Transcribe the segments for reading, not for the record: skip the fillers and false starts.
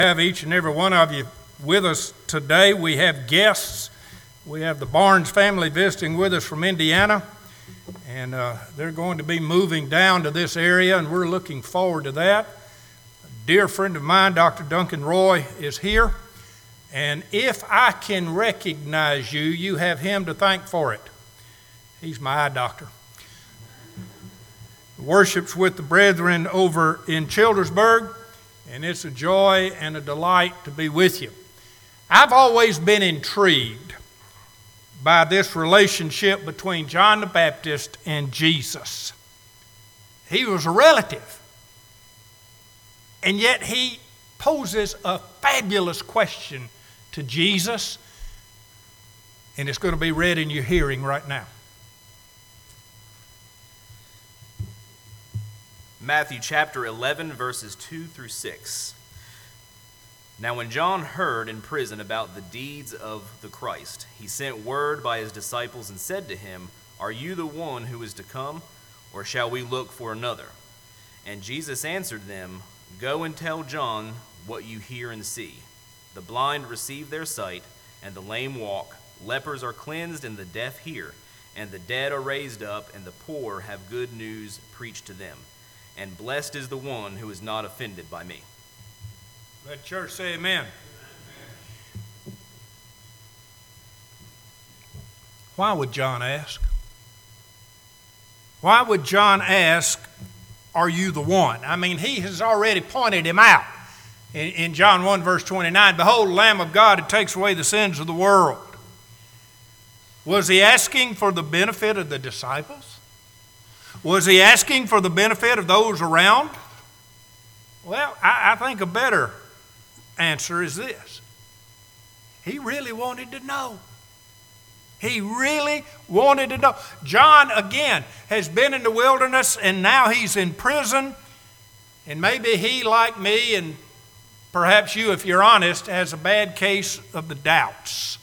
Have each and every one of you with us today. We have guests. We have the Barnes family visiting with us from Indiana, and they're going to be moving down to this area, and we're looking forward to that. A dear friend of mine, Dr. Duncan Roy, is here, and if I can recognize you, you have him to thank for it. He's my eye doctor. Worships with the brethren over in Childersburg, and it's a joy and a delight to be with you. I've always been intrigued by this relationship between John the Baptist and Jesus. He was a relative, and yet he poses a fabulous question to Jesus, and it's going to be read in your hearing right now. Matthew chapter 11, verses 2 through 6. Now when John heard in prison about the deeds of the Christ, he sent word by his disciples and said to him, "Are you the one who is to come, or shall we look for another?" And Jesus answered them, "Go and tell John what you hear and see. The blind receive their sight, and the lame walk. Lepers are cleansed, and the deaf hear. And the dead are raised up, and the poor have good news preached to them. And blessed is the one who is not offended by me." Let the church say amen. Why would John ask? Why would John ask, "Are you the one?" I mean, he has already pointed him out. In John 1, verse 29, "Behold, the Lamb of God who takes away the sins of the world." Was he asking for the benefit of the disciples? Was he asking for the benefit of those around? Well, I think a better answer is this. He really wanted to know. He really wanted to know. John, again, has been in the wilderness, and now he's in prison. And maybe he, like me, and perhaps you, if you're honest, has a bad case of the doubts.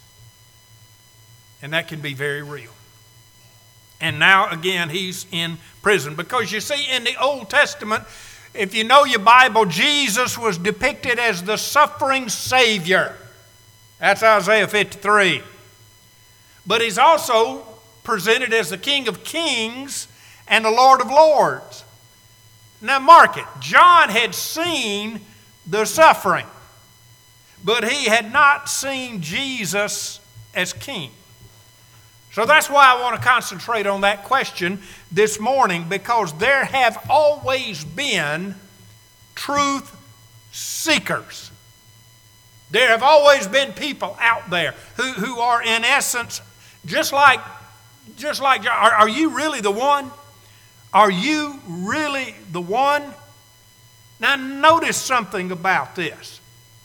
And that can be very real. And now, again, he's in prison. Because you see, in the Old Testament, if you know your Bible, Jesus was depicted as the suffering Savior. That's Isaiah 53. But he's also presented as the King of Kings and the Lord of Lords. Now mark it. John had seen the suffering, but he had not seen Jesus as King. So that's why I want to concentrate on that question this morning, because there have always been truth seekers. There have always been people out there who are in essence just like are you really the one? Are you really the one? Now notice something about this.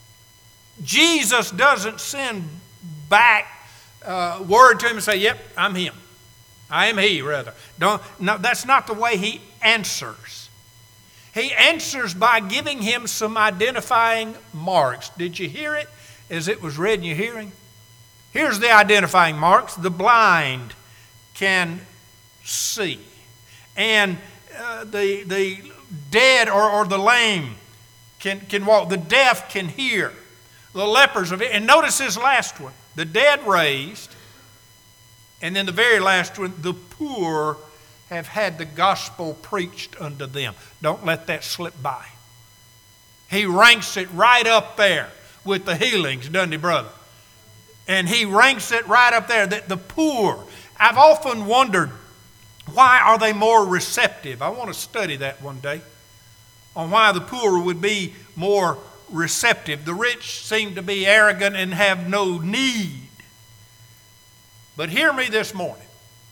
Jesus doesn't send back word to him and say, "Yep, I'm him. I am he," rather. No, that's not the way he answers. He answers by giving him some identifying marks. Did you hear it as it was read in your hearing? Here's the identifying marks. The blind can see. And the dead or the lame can walk. The deaf can hear. The lepers of it. And notice his last one. The dead raised, and then the very last one, the poor have had the gospel preached unto them. Don't let that slip by. He ranks it right up there with the healings, doesn't he, brother? And he ranks it right up there, that the poor. I've often wondered, why are they more receptive? I want to study that one day, on why the poor would be more receptive. The rich seem to be arrogant and have no need. But hear me this morning.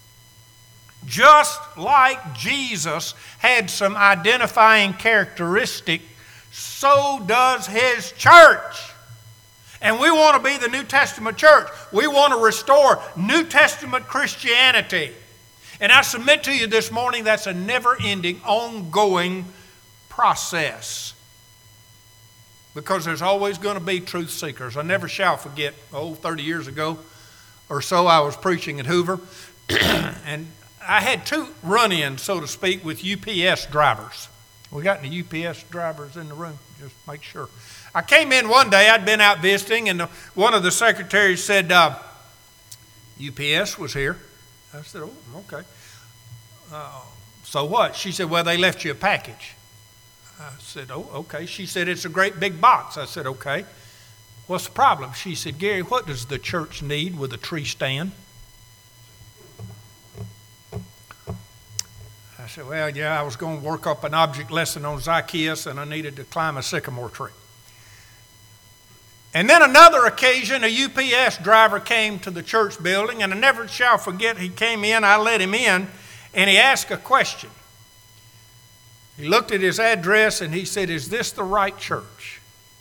Just like Jesus had some identifying characteristic, so does his church. And we want to be the New Testament church. We want to restore New Testament Christianity. And I submit to you this morning, that's a never-ending, ongoing process. Because there's always going to be truth seekers. I never shall forget, 30 years ago or so, I was preaching at Hoover. And I had two run-ins, so to speak, with UPS drivers. We got any UPS drivers in the room? Just make sure. I came in one day, I'd been out visiting, and one of the secretaries said, UPS was here. I said, oh, okay. So what? She said, well, they left you a package. I said, oh, okay. She said, it's a great big box. I said, okay. What's the problem? She said, Gary, what does the church need with a tree stand? I said, well, yeah, I was going to work up an object lesson on Zacchaeus, and I needed to climb a sycamore tree. And then another occasion, a UPS driver came to the church building, and I never shall forget, he came in, I let him in, and he asked a question. He looked at his address, and he said, is this the right church?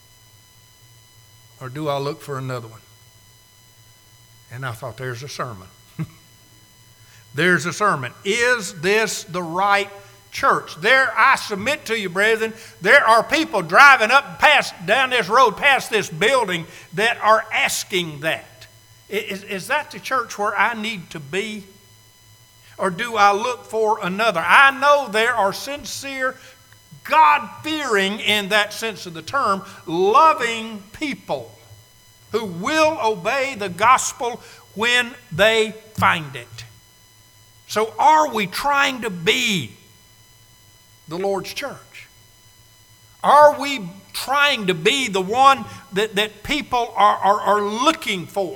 Or do I look for another one? And I thought, there's a sermon. There's a sermon. Is this the right church? There, I submit to you, brethren, there are people driving down this road past this building that are asking that. Is that the church where I need to be? Or do I look for another? I know there are sincere, God-fearing, in that sense of the term, loving people who will obey the gospel when they find it. So are we trying to be the Lord's church? Are we trying to be the one that people are looking for?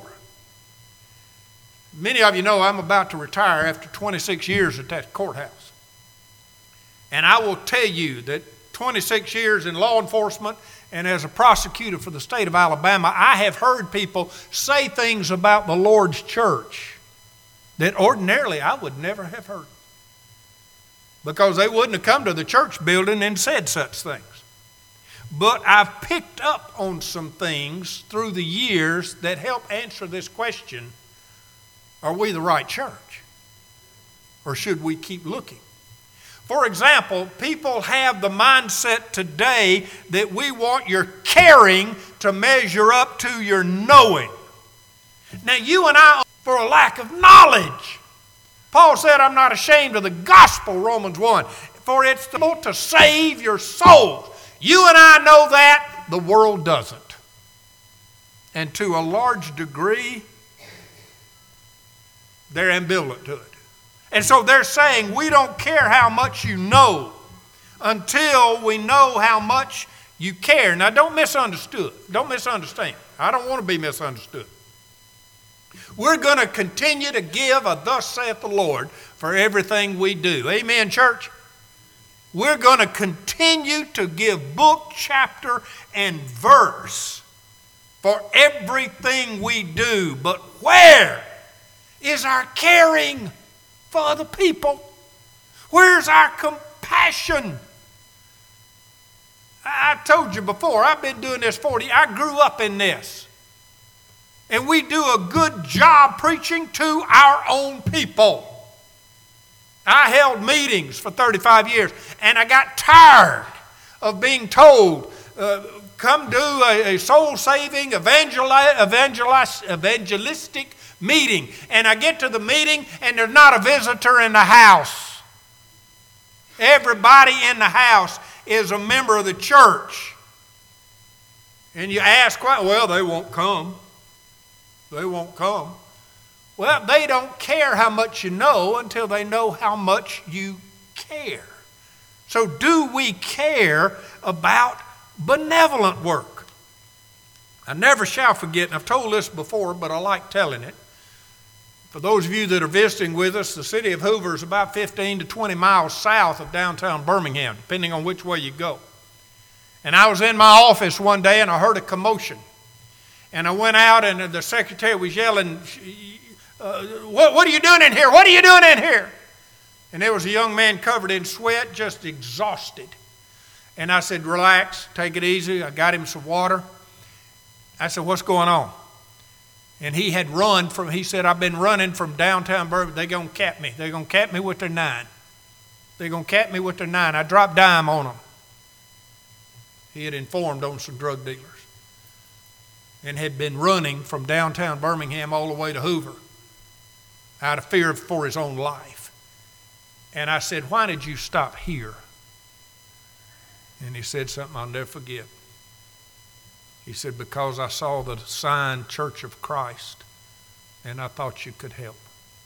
Many of you know I'm about to retire after 26 years at that courthouse. And I will tell you that 26 years in law enforcement and as a prosecutor for the state of Alabama, I have heard people say things about the Lord's church that ordinarily I would never have heard, because they wouldn't have come to the church building and said such things. But I've picked up on some things through the years that help answer this question: are we the right church? Or should we keep looking? For example, people have the mindset today that we want your caring to measure up to your knowing. Now, you and I, for a lack of knowledge. Paul said, I'm not ashamed of the gospel, Romans 1, for it's to save your souls. You and I know that, the world doesn't. And to a large degree, they're ambivalent to it. And so they're saying, we don't care how much you know until we know how much you care. Now, don't misunderstand. I don't want to be misunderstood. We're going to continue to give a thus saith the Lord for everything we do. Amen, church? We're going to continue to give book, chapter, and verse for everything we do. But where is our caring for other people? Where's our compassion? I told you before, I've been doing this 40 years. I grew up in this. And we do a good job preaching to our own people. I held meetings for 35 years, and I got tired of being told, come do a soul-saving, evangelistic meeting. And I get to the meeting, and there's not a visitor in the house. Everybody in the house is a member of the church. And you ask, well, they won't come. They won't come. Well, they don't care how much you know until they know how much you care. So do we care about benevolent work? I never shall forget, and I've told this before, but I like telling it. For those of you that are visiting with us, the city of Hoover is about 15 to 20 miles south of downtown Birmingham, depending on which way you go. And I was in my office one day, and I heard a commotion. And I went out, and the secretary was yelling, what are you doing in here? What are you doing in here? And there was a young man covered in sweat, just exhausted. And I said, relax, take it easy. I got him some water. I said, what's going on? And he said, I've been running from downtown Birmingham. They're going to cap me. They're going to cap me with their 9. They're going to cap me with their 9. I dropped dime on them. He had informed on some drug dealers and had been running from downtown Birmingham all the way to Hoover out of fear for his own life. And I said, why did you stop here? And he said something I'll never forget. He said, because I saw the sign Church of Christ, and I thought you could help.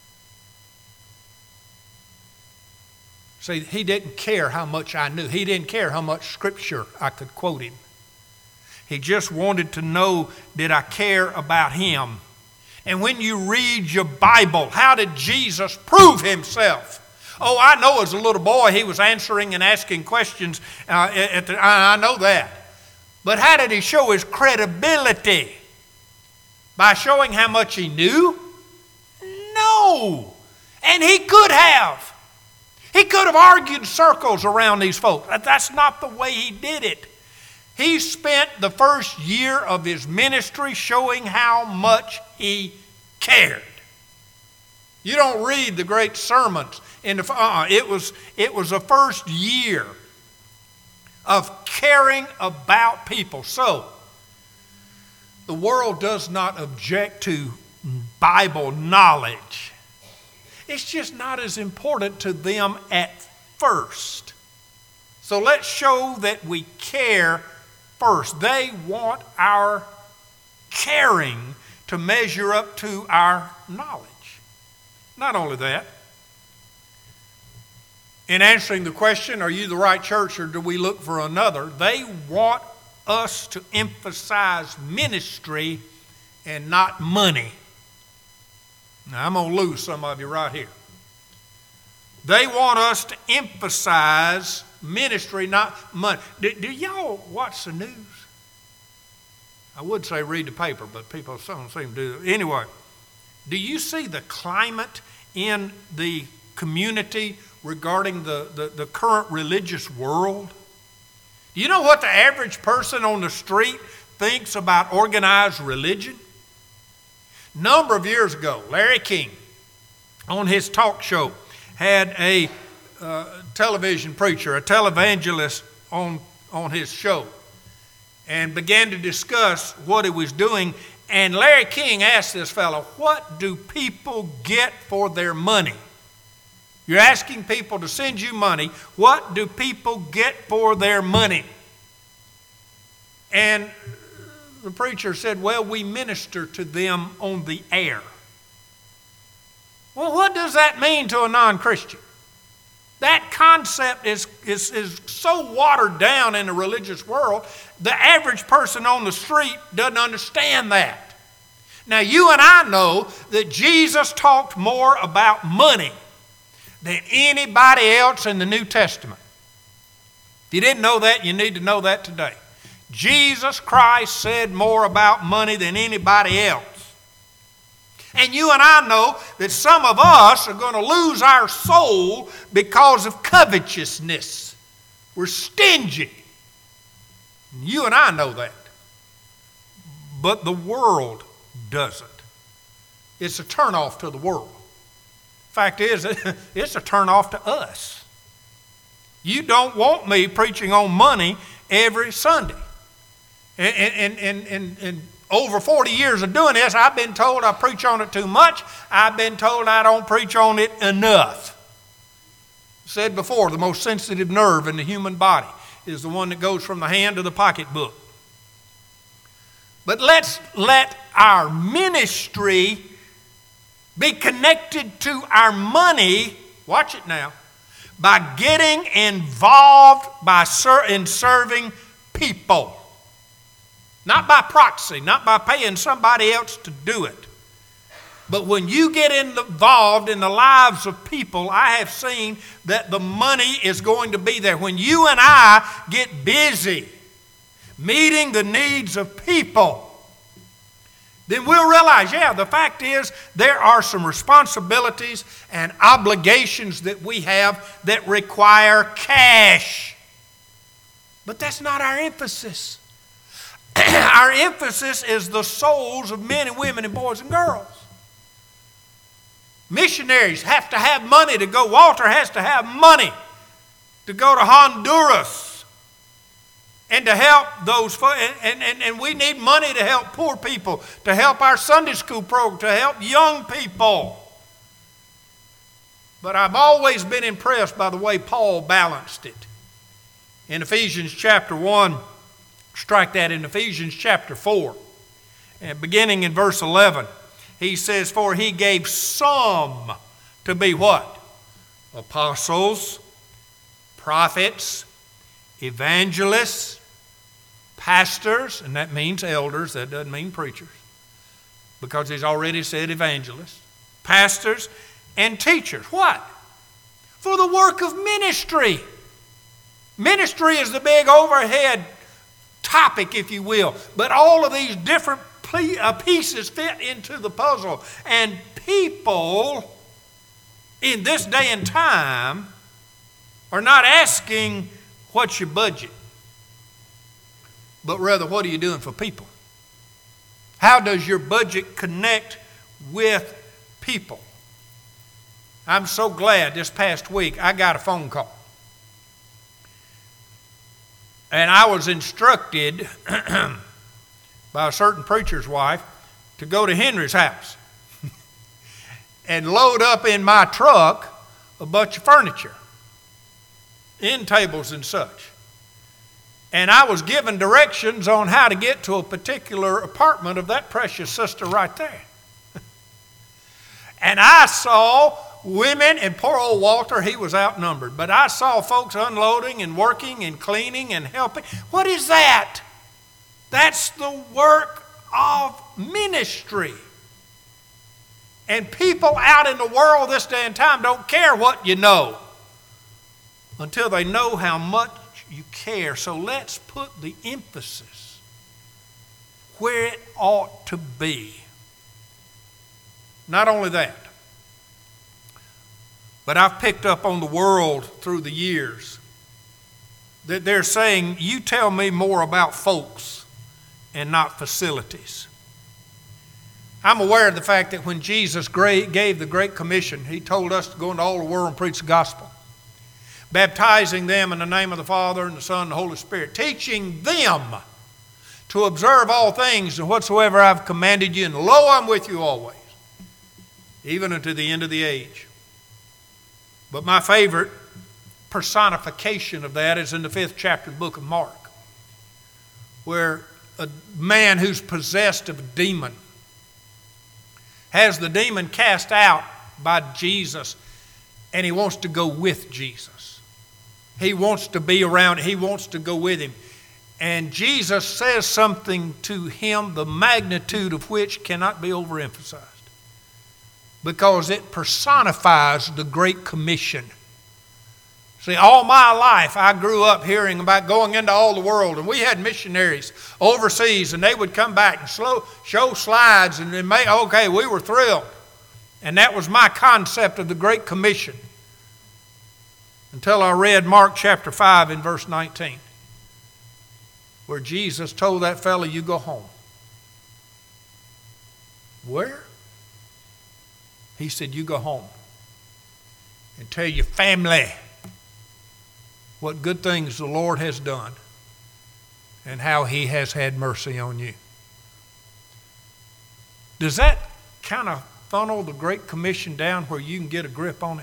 See, he didn't care how much I knew. He didn't care how much scripture I could quote him. He just wanted to know, did I care about him? And when you read your Bible, how did Jesus prove himself? Oh, I know as a little boy he was answering and asking questions. I know that. But how did he show his credibility? By showing how much he knew? No. And he could have. He could have argued circles around these folks. That's not the way he did it. He spent the first year of his ministry showing how much he cared. You don't read the great sermons in the it was the first year of caring about people. So the world does not object to Bible knowledge. It's just not as important to them at first. So let's show that we care first. They want our caring to measure up to our knowledge. Not only that, in answering the question, are you the right church or do we look for another? They want us to emphasize ministry and not money. Now, I'm going to lose some of you right here. They want us to emphasize ministry, not money. Do y'all watch the news? I would say read the paper, but people don't seem to do it. Anyway, do you see the climate in the community regarding the current religious world? Do you know what the average person on the street thinks about organized religion? A number of years ago, Larry King, on his talk show, had a television preacher, a televangelist on his show, and began to discuss what he was doing. And Larry King asked this fellow, what do people get for their money? You're asking people to send you money. What do people get for their money? And the preacher said, well, we minister to them on the air. Well, what does that mean to a non-Christian? That concept is so watered down in the religious world, the average person on the street doesn't understand that. Now, you and I know that Jesus talked more about money than anybody else in the New Testament. If you didn't know that, you need to know that today. Jesus Christ said more about money than anybody else. And you and I know that some of us are going to lose our soul because of covetousness. We're stingy. You and I know that. But the world doesn't. It's a turnoff to the world. Fact is, it's a turnoff to us. You don't want me preaching on money every Sunday. And over 40 years of doing this, I've been told I preach on it too much. I've been told I don't preach on it enough. Said before, the most sensitive nerve in the human body is the one that goes from the hand to the pocketbook. But let's let our ministry be connected to our money, watch it now, by getting involved in serving people. Not by proxy, not by paying somebody else to do it. But when you get involved in the lives of people, I have seen that the money is going to be there. When you and I get busy meeting the needs of people, then we'll realize, the fact is there are some responsibilities and obligations that we have that require cash. But that's not our emphasis. Our emphasis is the souls of men and women and boys and girls. Missionaries have to have money to go. Walter has to have money to go to Honduras and to help those folks. And we need money to help poor people, to help our Sunday school program, to help young people. But I've always been impressed by the way Paul balanced it. In Ephesians chapter 1, strike that, in Ephesians chapter 4, and beginning in verse 11, he says, "For he gave some to be" what? Apostles, prophets, evangelists, pastors, and that means elders, that doesn't mean preachers, because he's already said evangelists, pastors, and teachers. What? For the work of ministry. Ministry is the big overhead topic, if you will, but all of these different pieces fit into the puzzle. And people in this day and time are not asking, what's your budget? But rather, what are you doing for people? How does your budget connect with people? I'm so glad this past week I got a phone call. And I was instructed by a certain preacher's wife to go to Henry's house and load up in my truck a bunch of furniture, end tables and such. And I was given directions on how to get to a particular apartment of that precious sister right there. And I saw women, and poor old Walter, he was outnumbered, but I saw folks unloading and working and cleaning and helping. What is that? That's the work of ministry. And people out in the world this day and time don't care what you know until they know how much you care. So let's put the emphasis where it ought to be. Not only that, but I've picked up on the world through the years that they're saying, you tell me more about folks and not facilities. I'm aware of the fact that when Jesus gave the Great Commission, he told us to go into all the world and preach the gospel, baptizing them in the name of the Father and the Son and the Holy Spirit, teaching them to observe all things and whatsoever I've commanded you, and lo, I'm with you always, even unto the end of the age. But my favorite personification of that is in the 5th chapter of the book of Mark, where a man who's possessed of a demon has the demon cast out by Jesus, and he wants to go with Jesus. He wants to be around, he wants to go with him. And Jesus says something to him, the magnitude of which cannot be overemphasized, because it personifies the Great Commission. See, all my life I grew up hearing about going into all the world, and we had missionaries overseas, and they would come back and show slides, and okay, we were thrilled. And that was my concept of the Great Commission, until I read Mark chapter 5 in verse 19, where Jesus told that fellow, you go home. Where? He said, you go home and tell your family what good things the Lord has done and how he has had mercy on you. Does that kind of funnel the Great Commission down where you can get a grip on it?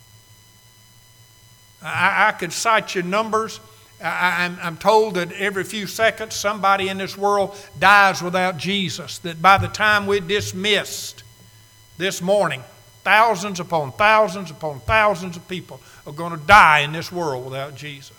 I could cite you numbers. I'm told that every few seconds somebody in this world dies without Jesus, that by the time we're dismissed this morning, thousands upon thousands upon thousands of people are going to die in this world without Jesus.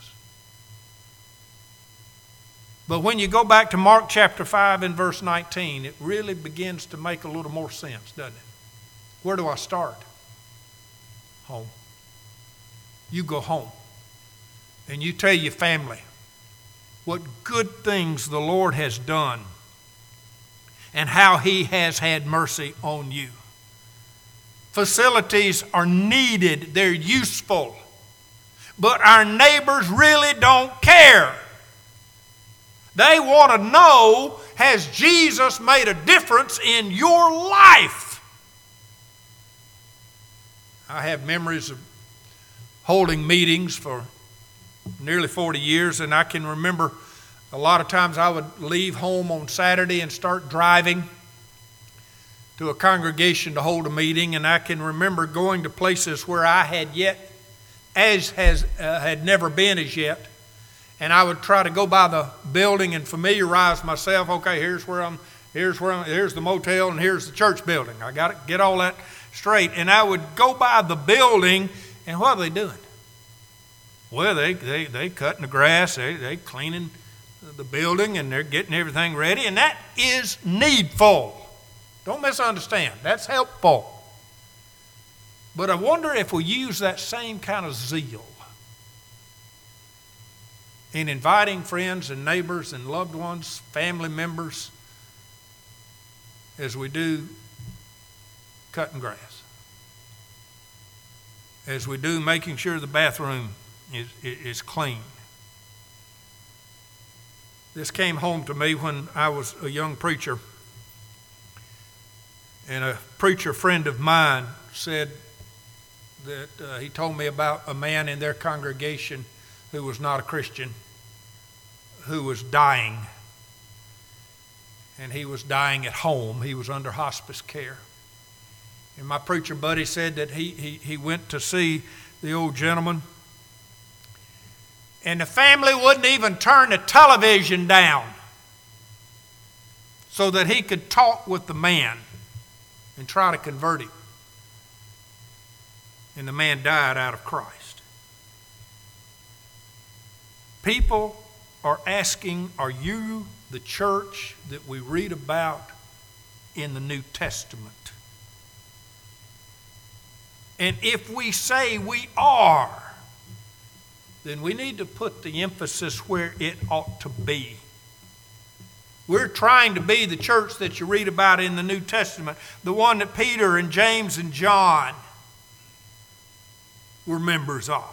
But when you go back to Mark chapter 5 and verse 19, it really begins to make a little more sense, doesn't it? Where do I start? Home. You go home and you tell your family what good things the Lord has done and how he has had mercy on you. Facilities are needed, they're useful, but our neighbors really don't care. They want to know, has Jesus made a difference in your life? I have memories of holding meetings for nearly 40 years, and I can remember a lot of times I would leave home on Saturday and start driving to a congregation to hold a meeting, and I can remember going to places where I had never been as yet, and I would try to go by the building and familiarize myself. Okay, here's the motel, and here's the church building. I got to get all that straight. And I would go by the building, and what are they doing? Well, they cutting the grass, they cleaning the building, and they're getting everything ready, and that is needful. Don't misunderstand. That's helpful. But I wonder if we use that same kind of zeal in inviting friends and neighbors and loved ones, family members, as we do cutting grass, as we do making sure the bathroom is clean. This came home to me when I was a young preacher, and a preacher friend of mine said that he told me about a man in their congregation who was not a Christian, who was dying. And he was dying at home. He was under hospice care. And my preacher buddy said that he went to see the old gentleman, and the family wouldn't even turn the television down so that he could talk with the man and try to convert him. And the man died out of Christ. People are asking, are you the church that we read about in the New Testament? And if we say we are, then we need to put the emphasis where it ought to be. We're trying to be the church that you read about in the New Testament, the one that Peter and James and John were members of.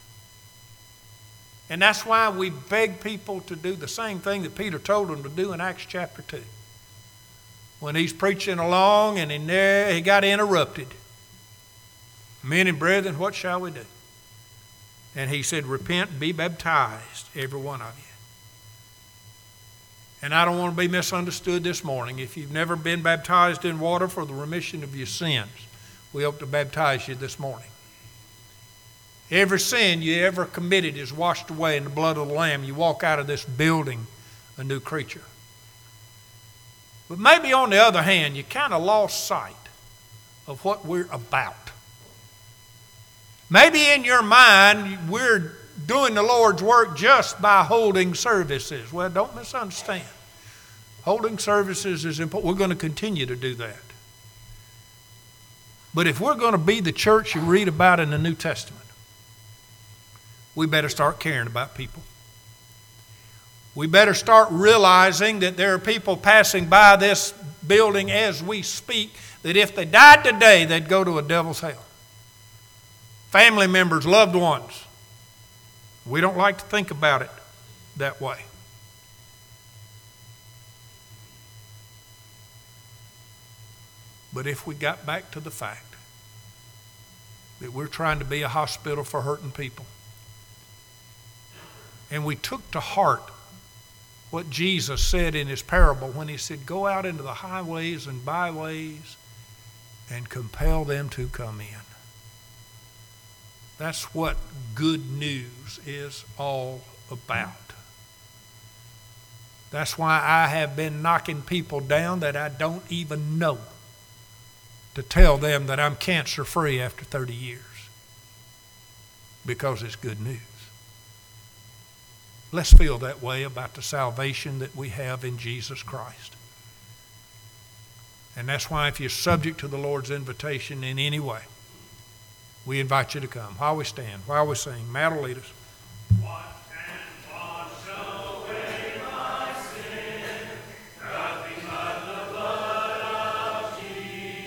And that's why we beg people to do the same thing that Peter told them to do in Acts chapter 2. When he's preaching along and in there he got interrupted. Men and brethren, what shall we do? And he said, repent and be baptized, every one of you. And I don't want to be misunderstood this morning. If you've never been baptized in water for the remission of your sins, we hope to baptize you this morning. Every sin you ever committed is washed away in the blood of the Lamb. You walk out of this building a new creature. But maybe on the other hand, you kind of lost sight of what we're about. Maybe in your mind, we're doing the Lord's work just by holding services. Well, don't misunderstand. Holding services is important. We're going to continue to do that. But if we're going to be the church you read about in the New Testament, we better start caring about people. We better start realizing that there are people passing by this building as we speak, that if they died today, they'd go to a devil's hell. Family members, loved ones. We don't like to think about it that way. But if we got back to the fact that we're trying to be a hospital for hurting people, and we took to heart what Jesus said in his parable when he said, go out into the highways and byways and compel them to come in. That's what good news is all about. That's why I have been knocking people down that I don't even know to tell them that I'm cancer-free after 30 years. Because it's good news. Let's feel that way about the salvation that we have in Jesus Christ. And that's why if you're subject to the Lord's invitation in any way, we invite you to come. While we stand, while we sing, Matt will lead us.